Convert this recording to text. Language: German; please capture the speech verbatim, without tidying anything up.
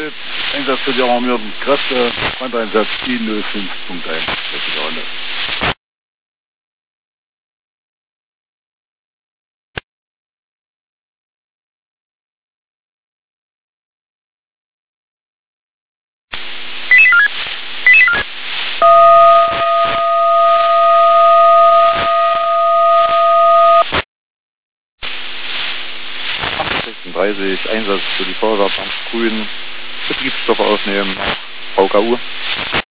Feld, Einsatz für die alarmierten Kräfte, Brandeinsatz I null fünf Punkt eins. sechsunddreißig, Einsatz für die Feuerwehrbank Grün, Betriebsstoff aufnehmen, V K U.